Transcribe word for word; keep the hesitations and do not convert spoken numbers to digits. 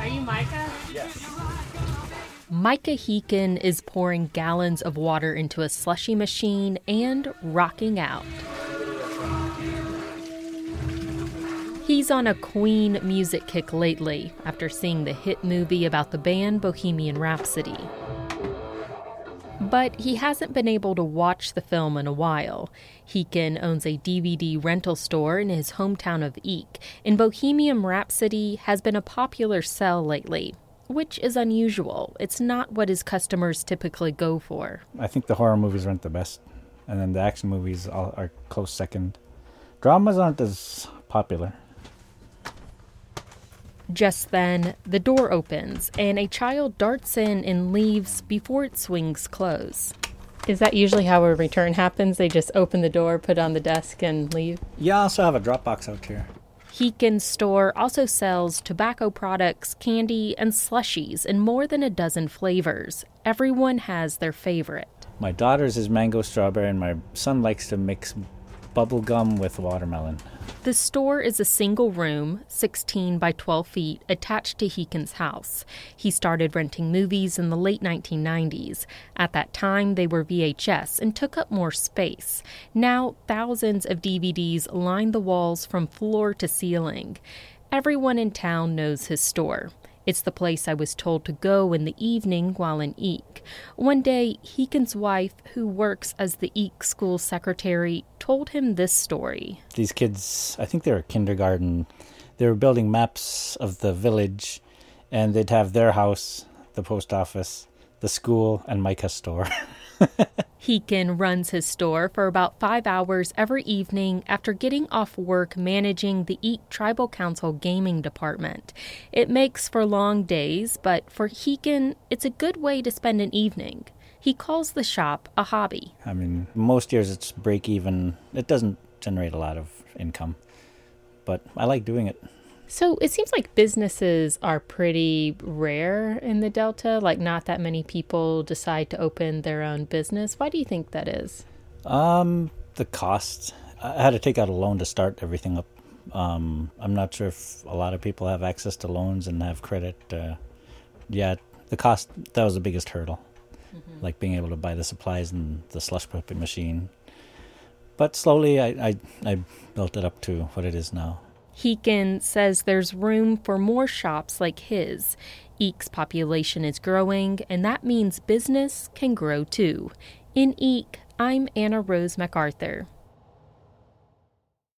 you Micah? Yes. Micah Heeken is pouring gallons of water into a slushy machine and rocking out. He's on a Queen music kick lately after seeing the hit movie about the band Bohemian Rhapsody. But he hasn't been able to watch the film in a while. Heeken owns a D V D rental store in his hometown of Eek, and Bohemian Rhapsody has been a popular sell lately, which is unusual. It's not what his customers typically go for. I think the horror movies rent the best, and then the action movies are, are close second. Dramas aren't as popular. Just then, the door opens, and a child darts in and leaves before it swings close. Is that usually how a return happens? They just open the door, put it on the desk, and leave? Yeah, I also have a drop box out here. Heeken's store also sells tobacco products, candy, and slushies in more than a dozen flavors. Everyone has their favorite. My daughter's is mango strawberry, and my son likes to mix bubble gum with watermelon. The store is a single room, sixteen by twelve feet, attached to Heeken's house. He started renting movies in the late nineteen nineties. At that time, they were V H S and took up more space. Now, thousands of D V Ds line the walls from floor to ceiling. Everyone in town knows his store. It's the place I was told to go in the evening while in Eek. One day, Heeken's wife, who works as the Eek school secretary, told him this story. These kids, I think they were kindergarten, they were building maps of the village, and they'd have their house, the post office, the school, and Micah's store. Heeken runs his store for about five hours every evening after getting off work managing the Eek Tribal Council gaming department. It makes for long days, but for Heeken, it's a good way to spend an evening. He calls the shop a hobby. I mean, most years it's break even. It doesn't generate a lot of income, but I like doing it. So it seems like businesses are pretty rare in the Delta, like not that many people decide to open their own business. Why do you think that is? Um, the cost. I had to take out a loan to start everything up. Um, I'm not sure if a lot of people have access to loans and have credit. Uh, yeah, the cost, that was the biggest hurdle, mm-hmm. like being able to buy the supplies and the slush pumping machine. But slowly I, I, I built it up to what it is now. Heeken says there's room for more shops like his. Eek's population is growing, and that means business can grow too. In Eek, I'm Anna Rose MacArthur.